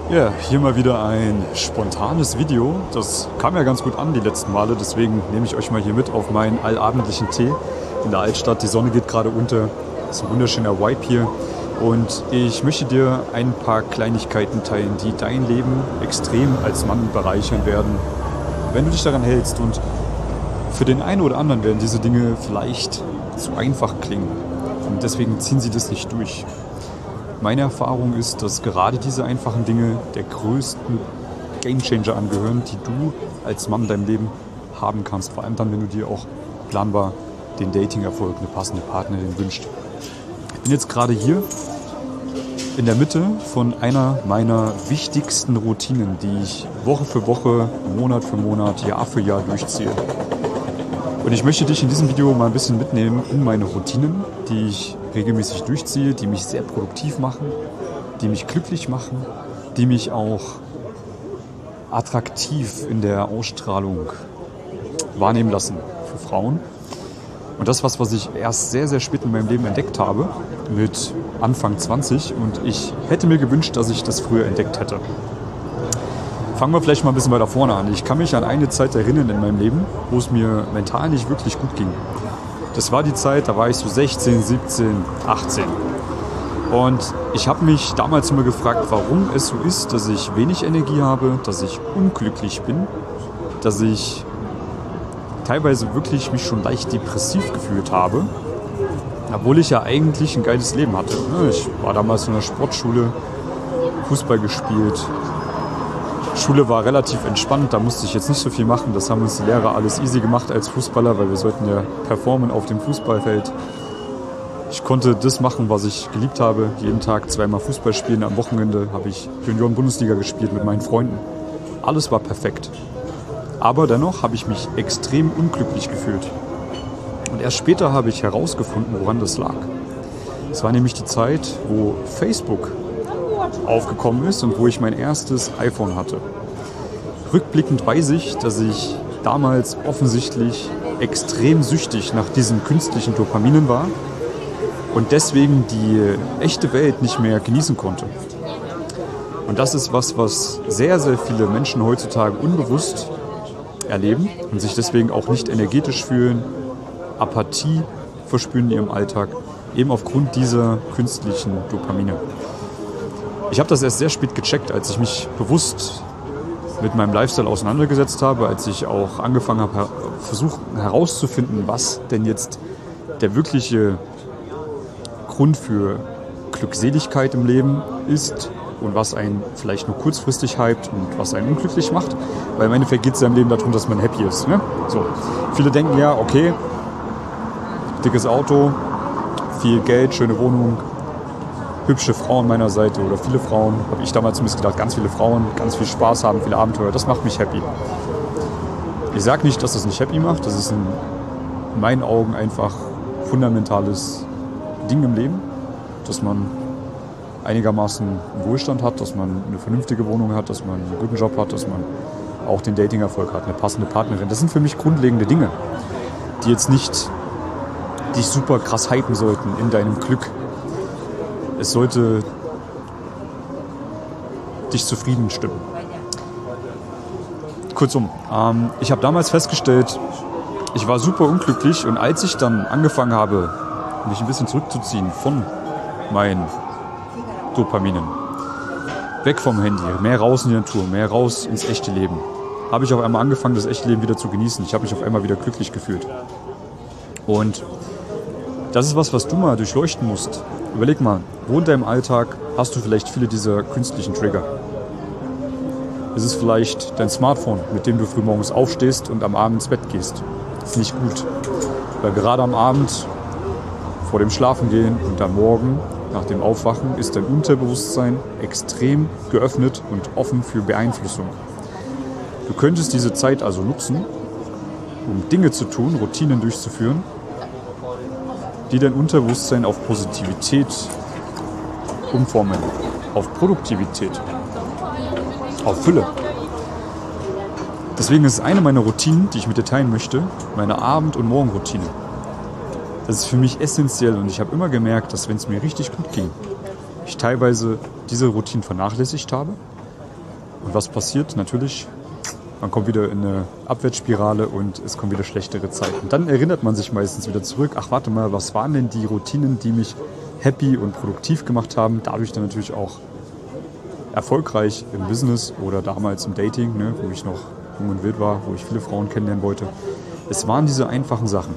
Ja, hier mal wieder ein spontanes Video. Das kam ja ganz gut an die letzten Male, deswegen nehme ich euch mal hier mit auf meinen allabendlichen Tee in der Altstadt. Die Sonne geht gerade unter, es ist ein wunderschöner Vibe hier und ich möchte dir ein paar Kleinigkeiten teilen, die dein Leben extrem als Mann bereichern werden, wenn du dich daran hältst. Und für den einen oder anderen werden diese Dinge vielleicht zu einfach klingen und deswegen ziehen sie das nicht durch. Meine Erfahrung ist, dass gerade diese einfachen Dinge der größten Gamechanger angehören, die du als Mann in deinem Leben haben kannst. Vor allem dann, wenn du dir auch planbar den Dating-Erfolg, eine passende Partnerin wünscht. Ich bin jetzt gerade hier in der Mitte von einer meiner wichtigsten Routinen, die ich Woche für Woche, Monat für Monat, Jahr für Jahr durchziehe. Und ich möchte dich in diesem Video mal ein bisschen mitnehmen in meine Routinen, die ich regelmäßig durchziehe, die mich sehr produktiv machen, die mich glücklich machen, die mich auch attraktiv in der Ausstrahlung wahrnehmen lassen für Frauen. Und das was ich erst sehr, sehr spät in meinem Leben entdeckt habe, mit Anfang 20. Und ich hätte mir gewünscht, dass ich das früher entdeckt hätte. Fangen wir vielleicht mal ein bisschen weiter vorne an. Ich kann mich an eine Zeit erinnern in meinem Leben, wo es mir mental nicht wirklich gut ging. Das war die Zeit, da war ich so 16, 17, 18. Und ich habe mich damals immer gefragt, warum es so ist, dass ich wenig Energie habe, dass ich unglücklich bin, dass ich teilweise wirklich mich schon leicht depressiv gefühlt habe, obwohl ich ja eigentlich ein geiles Leben hatte. Ich war damals in der Sportschule, Fußball gespielt. Schule war relativ entspannt, da musste ich jetzt nicht so viel machen. Das haben uns die Lehrer alles easy gemacht als Fußballer, weil wir sollten ja performen auf dem Fußballfeld. Ich konnte das machen, was ich geliebt habe. Jeden Tag zweimal Fußball spielen. Am Wochenende habe ich Junioren-Bundesliga gespielt mit meinen Freunden. Alles war perfekt. Aber dennoch habe ich mich extrem unglücklich gefühlt. Und erst später habe ich herausgefunden, woran das lag. Es war nämlich die Zeit, wo Facebook aufgekommen ist und wo ich mein erstes iPhone hatte. Rückblickend weiß ich, dass ich damals offensichtlich extrem süchtig nach diesen künstlichen Dopaminen war und deswegen die echte Welt nicht mehr genießen konnte. Und das ist was sehr, sehr viele Menschen heutzutage unbewusst erleben und sich deswegen auch nicht energetisch fühlen, Apathie verspüren in ihrem Alltag, eben aufgrund dieser künstlichen Dopamine. Ich habe das erst sehr spät gecheckt, als ich mich bewusst mit meinem Lifestyle auseinandergesetzt habe, als ich auch angefangen habe, versucht herauszufinden, was denn jetzt der wirkliche Grund für Glückseligkeit im Leben ist und was einen vielleicht nur kurzfristig hypt und was einen unglücklich macht. Weil im Endeffekt geht es ja im Leben darum, dass man happy ist. Ne? So. Viele denken ja, okay, dickes Auto, viel Geld, schöne Wohnung, hübsche Frauen an meiner Seite oder viele Frauen, habe ich damals zumindest gedacht, ganz viele Frauen, ganz viel Spaß haben, viele Abenteuer, das macht mich happy. Ich sage nicht, dass das nicht happy macht, das ist in meinen Augen einfach fundamentales Ding im Leben, dass man einigermaßen Wohlstand hat, dass man eine vernünftige Wohnung hat, dass man einen guten Job hat, dass man auch den Dating-Erfolg hat, eine passende Partnerin. Das sind für mich grundlegende Dinge, die jetzt nicht dich super krass hypen sollten in deinem Glück. Es sollte dich zufrieden stimmen. Kurzum, ich habe damals festgestellt, ich war super unglücklich und als ich dann angefangen habe, mich ein bisschen zurückzuziehen von meinen Dopaminen, weg vom Handy, mehr raus in die Natur, mehr raus ins echte Leben, habe ich auf einmal angefangen, das echte Leben wieder zu genießen. Ich habe mich auf einmal wieder glücklich gefühlt. Und das ist was du mal durchleuchten musst. Überleg mal, wo in deinem Alltag hast du vielleicht viele dieser künstlichen Trigger? Ist es vielleicht dein Smartphone, mit dem du frühmorgens aufstehst und am Abend ins Bett gehst? Das ist nicht gut, weil gerade am Abend vor dem Schlafengehen und am Morgen nach dem Aufwachen ist dein Unterbewusstsein extrem geöffnet und offen für Beeinflussung. Du könntest diese Zeit also nutzen, um Dinge zu tun, Routinen durchzuführen, die dein Unterbewusstsein auf Positivität umformen, auf Produktivität, auf Fülle. Deswegen ist es eine meiner Routinen, die ich mit dir teilen möchte, meine Abend- und Morgenroutine. Das ist für mich essentiell und ich habe immer gemerkt, dass wenn es mir richtig gut ging, ich teilweise diese Routine vernachlässigt habe Und was passiert? Natürlich, man kommt wieder in eine Abwärtsspirale und es kommen wieder schlechtere Zeiten. Dann erinnert man sich meistens wieder zurück, ach warte mal, was waren denn die Routinen, die mich happy und produktiv gemacht haben, dadurch dann natürlich auch erfolgreich im Business oder damals im Dating, ne, wo ich noch jung und wild war, wo ich viele Frauen kennenlernen wollte. Es waren diese einfachen Sachen.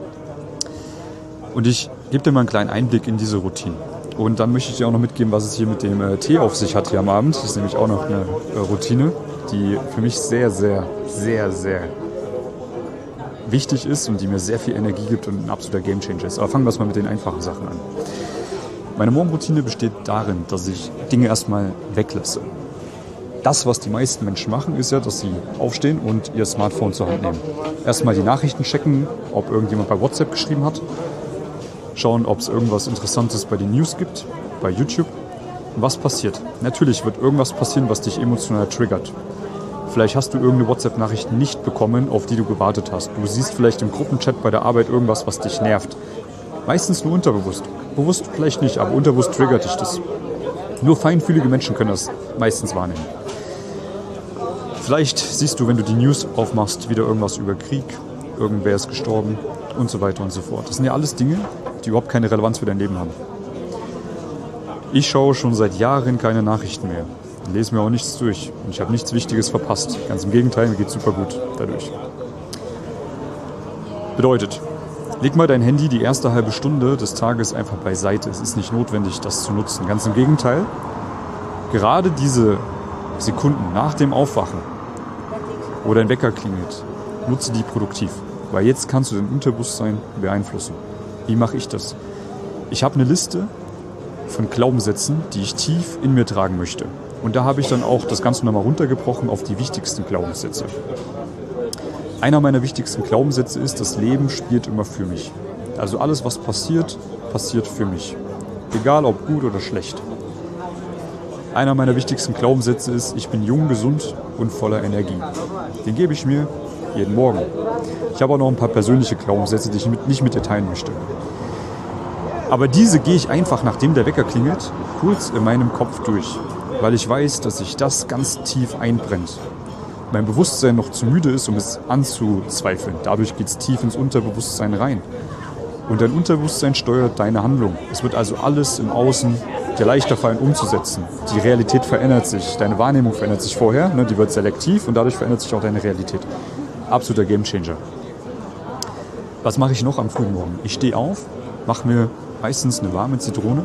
Und ich gebe dir mal einen kleinen Einblick in diese Routinen. Und dann möchte ich dir auch noch mitgeben, was es hier mit dem Tee auf sich hat hier am Abend. Das ist nämlich auch noch eine Routine, die für mich sehr, sehr, sehr, sehr wichtig ist und die mir sehr viel Energie gibt und ein absoluter Gamechanger ist. Aber fangen wir mal mit den einfachen Sachen an. Meine Morgenroutine besteht darin, dass ich Dinge erstmal weglasse. Das, was die meisten Menschen machen, ist ja, dass sie aufstehen und ihr Smartphone zur Hand nehmen. Erstmal die Nachrichten checken, ob irgendjemand bei WhatsApp geschrieben hat. Schauen, ob es irgendwas Interessantes bei den News gibt, bei YouTube. Was passiert? Natürlich wird irgendwas passieren, was dich emotional triggert. Vielleicht hast du irgendeine WhatsApp-Nachricht nicht bekommen, auf die du gewartet hast. Du siehst vielleicht im Gruppenchat bei der Arbeit irgendwas, was dich nervt. Meistens nur unterbewusst. Bewusst vielleicht nicht, aber unterbewusst triggert dich das. Nur feinfühlige Menschen können das meistens wahrnehmen. Vielleicht siehst du, wenn du die News aufmachst, wieder irgendwas über Krieg, irgendwer ist gestorben und so weiter und so fort. Das sind ja alles Dinge, die überhaupt keine Relevanz für dein Leben haben. Ich schaue schon seit Jahren keine Nachrichten mehr. Lese mir auch nichts durch und ich habe nichts Wichtiges verpasst. Ganz im Gegenteil, mir geht es super gut dadurch. Bedeutet, leg mal dein Handy die erste halbe Stunde des Tages einfach beiseite. Es ist nicht notwendig, das zu nutzen. Ganz im Gegenteil, gerade diese Sekunden nach dem Aufwachen, wo dein Wecker klingelt, nutze die produktiv. Weil jetzt kannst du dein Unterbewusstsein beeinflussen. Wie mache ich das? Ich habe eine Liste von Glaubenssätzen, die ich tief in mir tragen möchte. Und da habe ich dann auch das Ganze nochmal runtergebrochen auf die wichtigsten Glaubenssätze. Einer meiner wichtigsten Glaubenssätze ist, das Leben spielt immer für mich. Also alles, was passiert, passiert für mich. Egal ob gut oder schlecht. Einer meiner wichtigsten Glaubenssätze ist, ich bin jung, gesund und voller Energie. Den gebe ich mir jeden Morgen. Ich habe auch noch ein paar persönliche Glaubenssätze, die ich nicht mit dir teilen möchte. Aber diese gehe ich einfach, nachdem der Wecker klingelt, kurz in meinem Kopf durch. Weil ich weiß, dass sich das ganz tief einbrennt. Mein Bewusstsein noch zu müde ist, um es anzuzweifeln. Dadurch geht es tief ins Unterbewusstsein rein. Und dein Unterbewusstsein steuert deine Handlung. Es wird also alles im Außen dir leichter fallen umzusetzen. Die Realität verändert sich, deine Wahrnehmung verändert sich vorher, ne, die wird selektiv und dadurch verändert sich auch deine Realität. Absoluter Gamechanger. Was mache ich noch am frühen Morgen? Ich stehe auf, mache mir meistens eine warme Zitrone.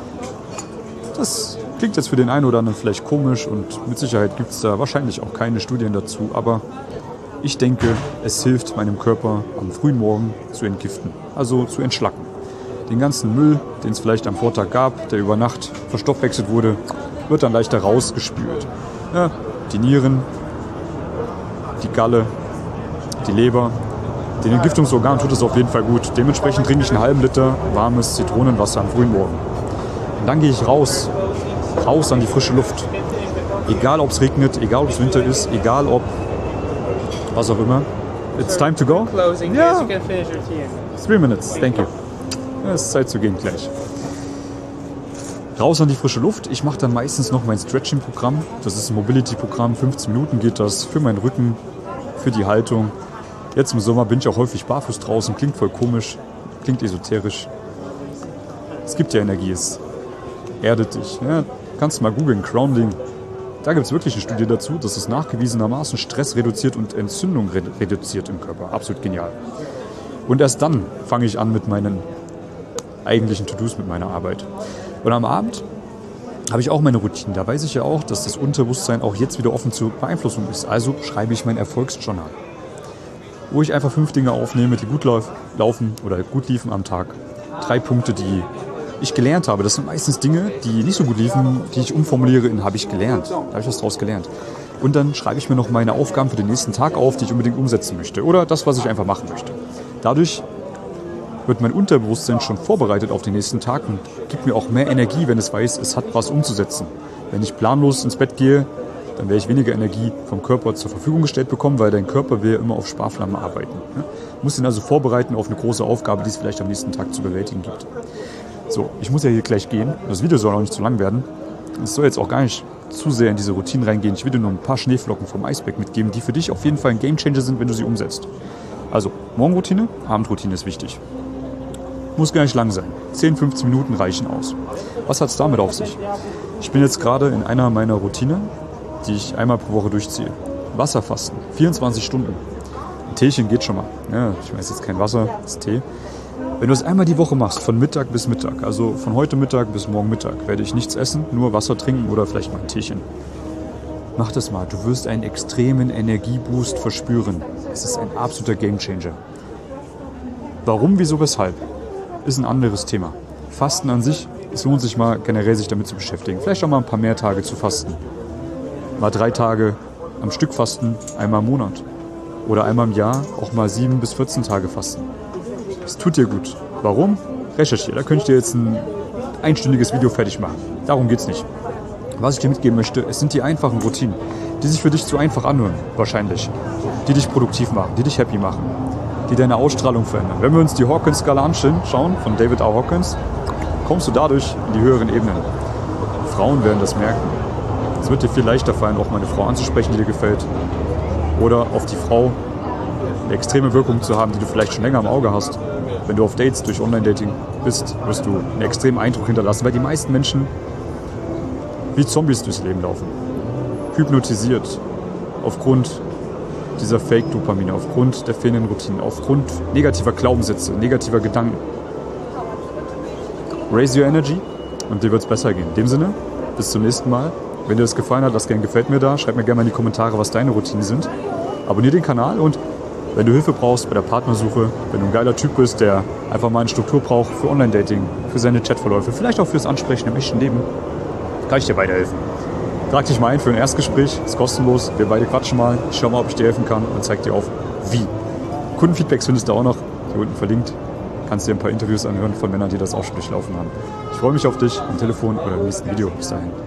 Das klingt jetzt für den einen oder anderen vielleicht komisch und mit Sicherheit gibt es da wahrscheinlich auch keine Studien dazu, aber ich denke, es hilft meinem Körper am frühen Morgen zu entgiften, also zu entschlacken. Den ganzen Müll, den es vielleicht am Vortag gab, der über Nacht verstoffwechselt wurde, wird dann leichter rausgespült. Ja, die Nieren, die Galle, die Leber, den Entgiftungsorganen tut es auf jeden Fall gut. Dementsprechend trinke ich einen halben Liter warmes Zitronenwasser am frühen Morgen. Und dann gehe ich raus an die frische Luft. Egal ob es regnet, egal ob es Winter ist, egal ob was auch immer. It's time to go? Closing, Yeah. yes, you can finish your tea. 3 minutes, thank you. Ja, es ist Zeit zu gehen gleich. Raus an die frische Luft. Ich mache dann meistens noch mein Stretching-Programm. Das ist ein Mobility-Programm. 15 Minuten geht das für meinen Rücken, für die Haltung. Jetzt im Sommer bin ich auch häufig barfuß draußen. Klingt voll komisch, klingt esoterisch. Es gibt ja Energie, es erdet dich. Ja, kannst mal googeln, Grounding. Da gibt es wirklich eine Studie dazu, dass es nachgewiesenermaßen Stress reduziert und Entzündung reduziert im Körper. Absolut genial. Und erst dann fange ich an mit meinen eigentlichen To-Dos, mit meiner Arbeit. Und am Abend habe ich auch meine Routine. Da weiß ich ja auch, dass das Unterbewusstsein auch jetzt wieder offen zur Beeinflussung ist. Also schreibe ich mein Erfolgsjournal, wo ich einfach 5 Dinge aufnehme, die gut laufen oder gut liefen am Tag. 3 Punkte, die ich gelernt habe. Das sind meistens Dinge, die nicht so gut liefen, die ich umformuliere in habe ich gelernt. Da habe ich was draus gelernt. Und dann schreibe ich mir noch meine Aufgaben für den nächsten Tag auf, die ich unbedingt umsetzen möchte. Oder das, was ich einfach machen möchte. Dadurch wird mein Unterbewusstsein schon vorbereitet auf den nächsten Tag und gibt mir auch mehr Energie, wenn es weiß, es hat was umzusetzen. Wenn ich planlos ins Bett gehe, dann werde ich weniger Energie vom Körper zur Verfügung gestellt bekommen, weil dein Körper will ja immer auf Sparflamme arbeiten. Du musst ihn also vorbereiten auf eine große Aufgabe, die es vielleicht am nächsten Tag zu bewältigen gibt. So, ich muss ja hier gleich gehen. Das Video soll auch nicht zu lang werden. Es soll jetzt auch gar nicht zu sehr in diese Routinen reingehen. Ich will dir nur ein paar Schneeflocken vom Eisberg mitgeben, die für dich auf jeden Fall ein Gamechanger sind, wenn du sie umsetzt. Also, Morgenroutine, Abendroutine ist wichtig. Muss gar nicht lang sein. 10, 15 Minuten reichen aus. Was hat es damit auf sich? Ich bin jetzt gerade in einer meiner Routinen, die ich einmal pro Woche durchziehe. Wasserfasten, 24 Stunden. Ein Teechen geht schon mal. Ja, ich weiß jetzt kein Wasser, das ist Tee. Wenn du es einmal die Woche machst, von Mittag bis Mittag, also von heute Mittag bis morgen Mittag, werde ich nichts essen, nur Wasser trinken oder vielleicht mal ein Teechen. Mach das mal, du wirst einen extremen Energieboost verspüren. Es ist ein absoluter Gamechanger. Warum, wieso, weshalb? Ist ein anderes Thema. Fasten an sich, es lohnt sich mal generell sich damit zu beschäftigen. Vielleicht auch mal ein paar mehr Tage zu fasten. Mal 3 Tage am Stück fasten, einmal im Monat. Oder einmal im Jahr auch mal 7 bis 14 Tage fasten. Es tut dir gut. Warum? Recherchiere. Da könnte ich dir jetzt ein einstündiges Video fertig machen. Darum geht es nicht. Was ich dir mitgeben möchte, es sind die einfachen Routinen, die sich für dich zu einfach anhören, wahrscheinlich. Die dich produktiv machen, die dich happy machen, die deine Ausstrahlung verändern. Wenn wir uns die Hawkins-Skala anschauen, von David R. Hawkins, kommst du dadurch in die höheren Ebenen. Frauen werden das merken. Es wird dir viel leichter fallen, auch mal eine Frau anzusprechen, die dir gefällt. Oder auf die Frau eine extreme Wirkung zu haben, die du vielleicht schon länger im Auge hast. Wenn du auf Dates durch Online-Dating bist, wirst du einen extremen Eindruck hinterlassen, weil die meisten Menschen wie Zombies durchs Leben laufen. Hypnotisiert. Aufgrund dieser Fake-Dopamine, aufgrund der fehlenden Routinen, aufgrund negativer Glaubenssätze, negativer Gedanken. Raise your energy und dir wird es besser gehen. In dem Sinne, bis zum nächsten Mal. Wenn dir das gefallen hat, lass gerne gefällt mir da. Schreib mir gerne mal in die Kommentare, was deine Routinen sind. Abonnier den Kanal und wenn du Hilfe brauchst bei der Partnersuche, wenn du ein geiler Typ bist, der einfach mal eine Struktur braucht für Online-Dating, für seine Chatverläufe, vielleicht auch fürs Ansprechen im echten Leben, kann ich dir weiterhelfen. Trag dich mal ein für ein Erstgespräch, ist kostenlos, wir beide quatschen mal, ich schau mal, ob ich dir helfen kann und zeig dir auf, wie. Kundenfeedbacks findest du auch noch, hier unten verlinkt. Kannst dir ein paar Interviews anhören von Männern, die das auch schon durchlaufen haben. Ich freue mich auf dich am Telefon oder im nächsten Video. Bis dahin.